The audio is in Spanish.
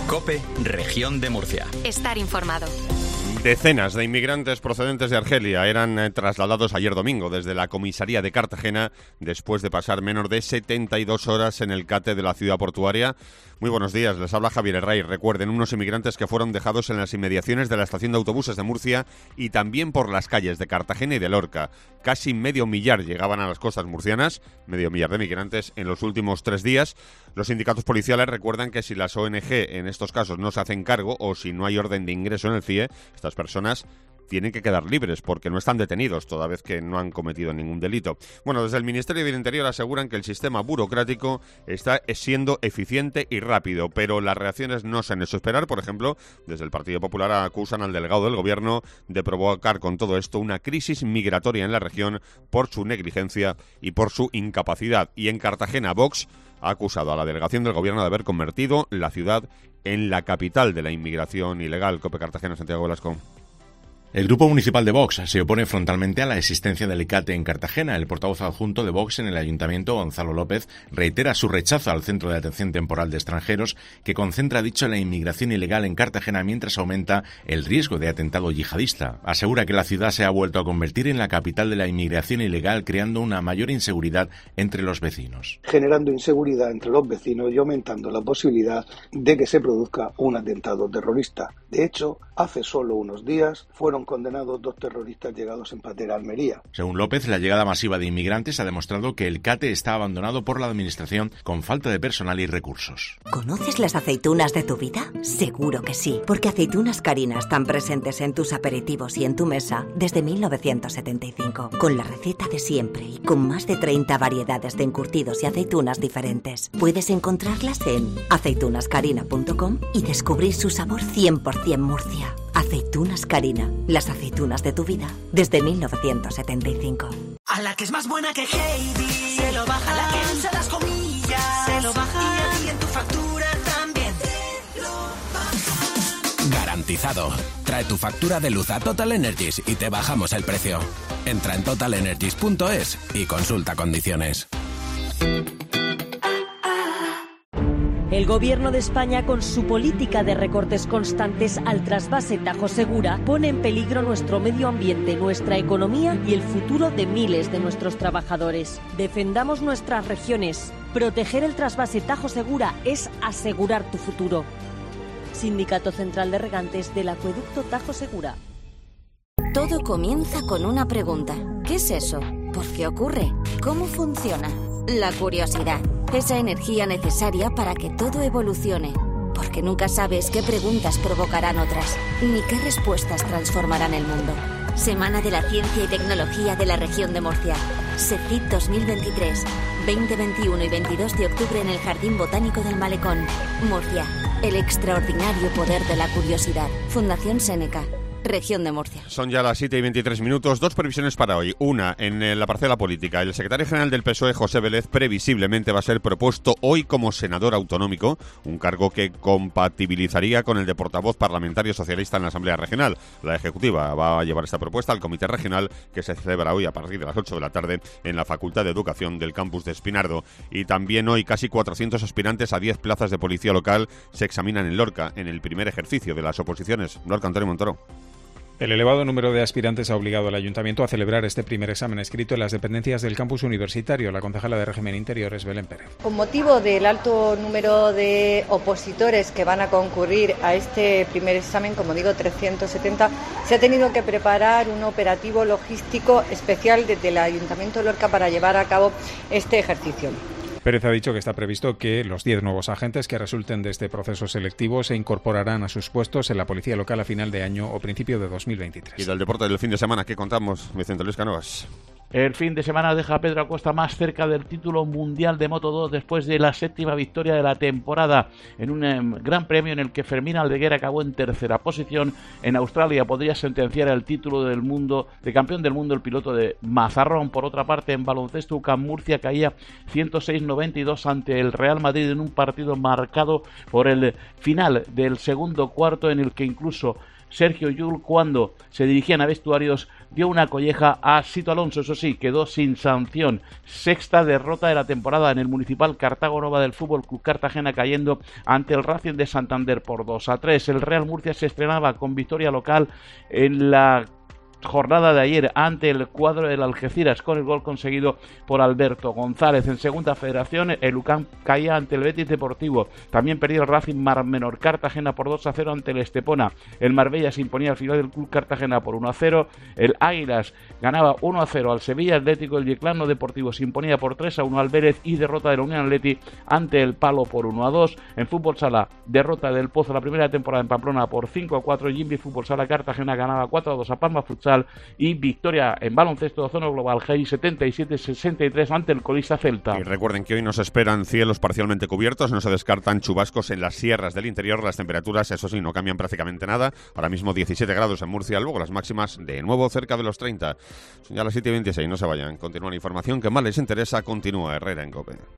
COPE, Región de Murcia. Estar informado. Decenas de inmigrantes procedentes de Argelia eran trasladados ayer domingo desde la comisaría de Cartagena después de pasar menos de 72 horas en el CATE de la ciudad portuaria. Muy buenos días, les habla Javier Herray. Recuerden, unos inmigrantes que fueron dejados en las inmediaciones de la estación de autobuses de Murcia y también por las calles de Cartagena y de Lorca. Casi medio millar llegaban a las costas murcianas, medio millar de migrantes en los últimos 3 días. Los sindicatos policiales recuerdan que si las ONG en estos casos no se hacen cargo o si no hay orden de ingreso en el CIE, estas personas tienen que quedar libres porque no están detenidos, toda vez que no han cometido ningún delito. Bueno, desde el Ministerio del Interior aseguran que el sistema burocrático está siendo eficiente y rápido, pero las reacciones no se han hecho esperar. Por ejemplo, desde el Partido Popular acusan al delegado del Gobierno de provocar con todo esto una crisis migratoria en la región por su negligencia y por su incapacidad. Y en Cartagena, Vox ha acusado a la delegación del Gobierno de haber convertido la ciudad en la capital de la inmigración ilegal. COPE Cartagena, Santiago Velasco. El Grupo Municipal de Vox se opone frontalmente a la existencia del CATE en Cartagena. El portavoz adjunto de Vox en el Ayuntamiento, Gonzalo López, reitera su rechazo al Centro de Atención Temporal de Extranjeros, que concentra, dicho, la inmigración ilegal en Cartagena mientras aumenta el riesgo de atentado yihadista. Asegura que la ciudad se ha vuelto a convertir en la capital de la inmigración ilegal, creando una mayor inseguridad entre los vecinos. Generando inseguridad entre los vecinos y aumentando la posibilidad de que se produzca un atentado terrorista. De hecho, hace solo unos días fueron condenados 2 terroristas llegados en patera a Almería. Según López, la llegada masiva de inmigrantes ha demostrado que el CATE está abandonado por la administración con falta de personal y recursos. ¿Conoces las aceitunas de tu vida? Seguro que sí, porque Aceitunas Carina están presentes en tus aperitivos y en tu mesa desde 1975, con la receta de siempre y con más de 30 variedades de encurtidos y aceitunas diferentes. Puedes encontrarlas en aceitunascarina.com y descubrir su sabor 100% Murcia. Aceitunas Carina, las aceitunas de tu vida desde 1975. A la que es más buena que Heidi, se lo baja. A la que usa las comillas, se lo baja. Y en tu factura también te lo baja. Garantizado. Trae tu factura de luz a Total Energies y te bajamos el precio. Entra en totalenergies.es y consulta condiciones. El Gobierno de España, con su política de recortes constantes al trasvase Tajo Segura, pone en peligro nuestro medio ambiente, nuestra economía y el futuro de miles de nuestros trabajadores. Defendamos nuestras regiones. Proteger el trasvase Tajo Segura es asegurar tu futuro. Sindicato Central de Regantes del Acueducto Tajo Segura. Todo comienza con una pregunta. ¿Qué es eso? ¿Por qué ocurre? ¿Cómo funciona? La curiosidad. Esa energía necesaria para que todo evolucione. Porque nunca sabes qué preguntas provocarán otras, ni qué respuestas transformarán el mundo. Semana de la Ciencia y Tecnología de la Región de Murcia. SECIT 2023. 20, 21 y 22 de octubre en el Jardín Botánico del Malecón. Murcia. El extraordinario poder de la curiosidad. Fundación Séneca. Región de Murcia. Son ya las 7:23. 2 previsiones para hoy. Una, en la parcela política. El secretario general del PSOE, José Vélez, previsiblemente va a ser propuesto hoy como senador autonómico, un cargo que compatibilizaría con el de portavoz parlamentario socialista en la Asamblea Regional. La Ejecutiva va a llevar esta propuesta al Comité Regional, que se celebra hoy a partir de las 8 de la tarde en la Facultad de Educación del campus de Espinardo. Y también hoy casi 400 aspirantes a 10 plazas de policía local se examinan en Lorca, en el primer ejercicio de las oposiciones. Lorca, Antonio Montoro. El elevado número de aspirantes ha obligado al Ayuntamiento a celebrar este primer examen escrito en las dependencias del campus universitario. La concejala de Régimen Interior es Belén Pérez. Con motivo del alto número de opositores que van a concurrir a este primer examen, como digo, 370, se ha tenido que preparar un operativo logístico especial desde el Ayuntamiento de Lorca para llevar a cabo este ejercicio. Pérez ha dicho que está previsto que los 10 nuevos agentes que resulten de este proceso selectivo se incorporarán a sus puestos en la policía local a final de año o principio de 2023. Y del deporte del fin de semana, ¿qué contamos, Vicente Luis Cánovas? El fin de semana deja a Pedro Acosta más cerca del título mundial de Moto2 después de la 7ª victoria de la temporada en un gran premio en el que Fermín Aldeguer acabó en tercera posición. En Australia podría sentenciar el título del mundo, de campeón del mundo, el piloto de Mazarrón. Por otra parte, en baloncesto, UCAM Murcia caía 106-92 ante el Real Madrid en un partido marcado por el final del segundo cuarto, en el que incluso Sergio Llull, cuando se dirigían a vestuarios, dio una colleja a Sito Alonso. Eso sí, quedó sin sanción. Sexta derrota de la temporada en el Municipal Cartago Nova del Fútbol Club Cartagena, cayendo ante el Racing de Santander por 2-3. El Real Murcia se estrenaba con victoria local en la jornada de ayer ante el cuadro del Algeciras, con el gol conseguido por Alberto González. En segunda federación, el UCAM caía ante el Betis Deportivo. También perdía el Racing Mar Menor Cartagena por 2-0 ante el Estepona. El Marbella se imponía al final del Club Cartagena por 1-0. El Águilas ganaba 1-0 al Sevilla Atlético. El Yeclano Deportivo se imponía por 3-1 al Vélez, y derrota de la Unión Atleti ante el Palo por 1-2. En fútbol sala, derrota del Pozo la primera temporada en Pamplona por 5-4. Jimbi Fútbol Sala Cartagena ganaba 4-2 a Palma Futsal, y victoria en baloncesto zona global GEI 77-63 ante el colista Celta. Y recuerden que hoy nos esperan cielos parcialmente cubiertos, no se descartan chubascos en las sierras del interior. Las temperaturas, eso sí, no cambian prácticamente nada. Ahora mismo 17 grados en Murcia, luego las máximas de nuevo cerca de los 30. Son ya las 7:26, no se vayan. Continúa la información que más les interesa, continúa Herrera en COPE.